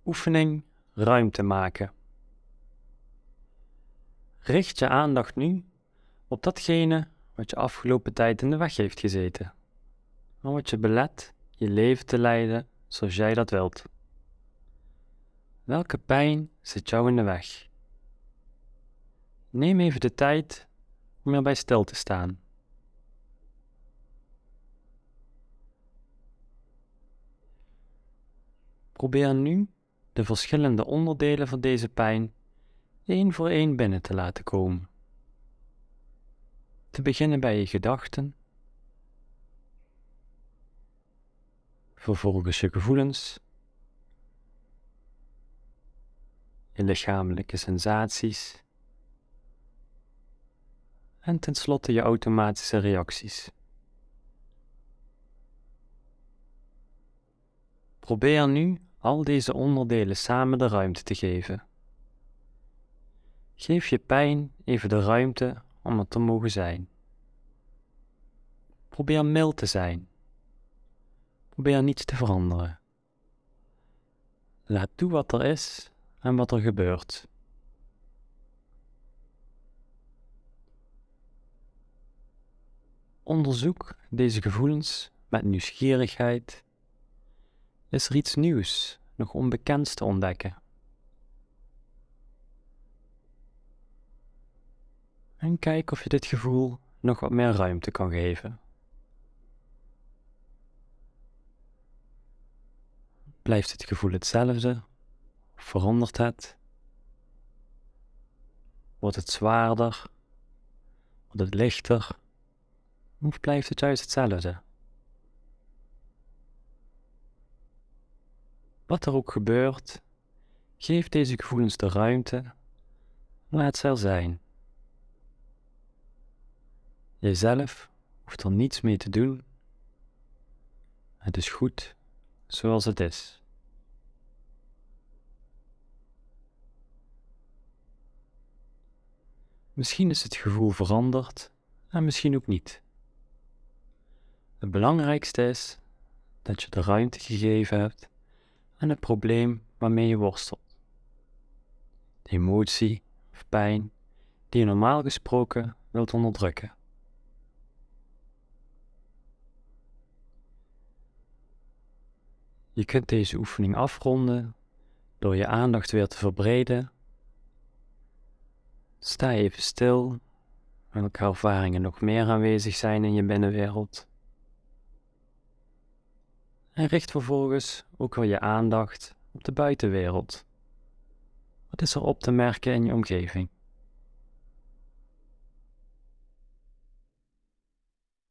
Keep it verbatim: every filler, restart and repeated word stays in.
Oefening ruimte maken. Richt je aandacht nu op datgene wat je afgelopen tijd in de weg heeft gezeten. En wat je belet je leven te leiden zoals jij dat wilt. Welke pijn zit jou in de weg? Neem even de tijd om erbij stil te staan. Probeer nu de verschillende onderdelen van deze pijn één voor één binnen te laten komen. Te beginnen bij je gedachten, vervolgens je gevoelens, je lichamelijke sensaties en tenslotte je automatische reacties. Probeer nu al deze onderdelen samen de ruimte te geven. Geef je pijn even de ruimte om het te mogen zijn. Probeer mild te zijn. Probeer niets te veranderen. Laat toe wat er is en wat er gebeurt. Onderzoek deze gevoelens met nieuwsgierigheid. Is er iets nieuws, nog onbekends te ontdekken? En kijk of je dit gevoel nog wat meer ruimte kan geven. Blijft het gevoel hetzelfde? Of verandert het? Wordt het zwaarder? Wordt het lichter? Of blijft het juist hetzelfde? Wat er ook gebeurt, geef deze gevoelens de ruimte, laat ze er zijn. Jijzelf hoeft er niets mee te doen. Het is goed zoals het is. Misschien is het gevoel veranderd en misschien ook niet. Het belangrijkste is dat je de ruimte gegeven hebt aan het probleem waarmee je worstelt. De emotie of pijn die je normaal gesproken wilt onderdrukken. Je kunt deze oefening afronden door je aandacht weer te verbreden. Sta even stil, welke ervaringen nog meer aanwezig zijn in je binnenwereld. En richt vervolgens ook weer je aandacht op de buitenwereld. Wat is er op te merken in je omgeving?